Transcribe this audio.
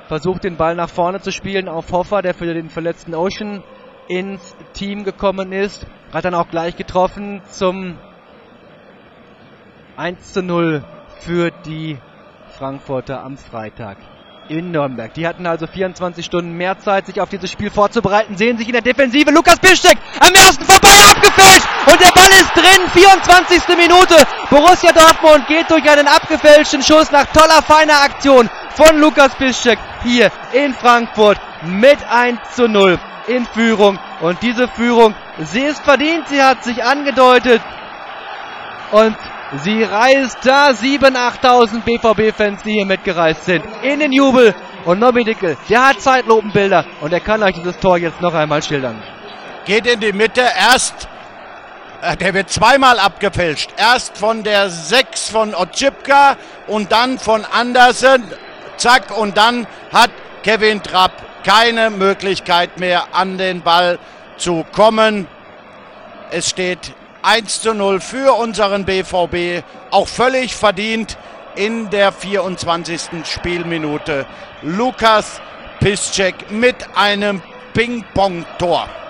versucht den Ball nach vorne zu spielen auf Hoffer, der für den verletzten Ocean ins Team gekommen ist. Hat dann auch gleich getroffen zum 1:0 für die Frankfurter am Freitag in Nürnberg. Die hatten also 24 Stunden mehr Zeit, sich auf dieses Spiel vorzubereiten, sehen sich in der Defensive. Lukas Piszczek am ersten vorbei, abgefälscht und der Ball ist drin. 24. Minute. Borussia Dortmund geht durch einen abgefälschten Schuss nach toller, feiner Aktion von Lukas Piszczek hier in Frankfurt mit 1:0 in Führung. Und diese Führung, sie ist verdient, sie hat sich angedeutet und sie reist da 7.000, 8.000 BVB-Fans, die hier mitgereist sind, in den Jubel. Und Nobby Dickel, der hat Zeitlupenbilder und er kann euch dieses Tor jetzt noch einmal schildern. Geht in die Mitte, der wird zweimal abgefälscht. Erst von der 6 von Otschipka und dann von Andersen. Zack, und dann hat Kevin Trapp keine Möglichkeit mehr, an den Ball zu kommen. Es steht 1:0 für unseren BVB, auch völlig verdient in der 24. Spielminute. Lukas Piszczek mit einem Ping-Pong-Tor.